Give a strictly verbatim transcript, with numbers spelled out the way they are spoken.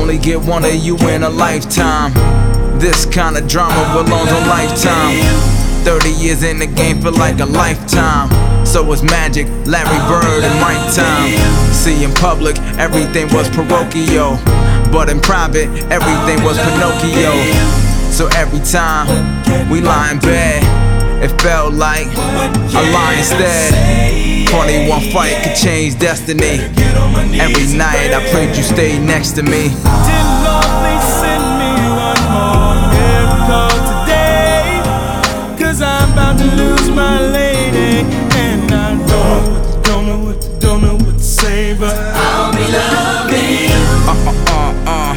only get one of you in a lifetime. This kind of drama belongs on Lifetime. Thirty years in the game feel like a lifetime. So was Magic, Larry Bird, and Mike Time. See, in public, everything was parochial, but in private, everything was Pinocchio. So every time we lie in bed, it felt like a lion's dead. twenty-one fight could change destiny. Every night I prayed you stay next to me. Dear Lord, please send me one more miracle today, 'cause I'm about to lose my lady, and I don't know what to, don't know what to, don't know what to say, but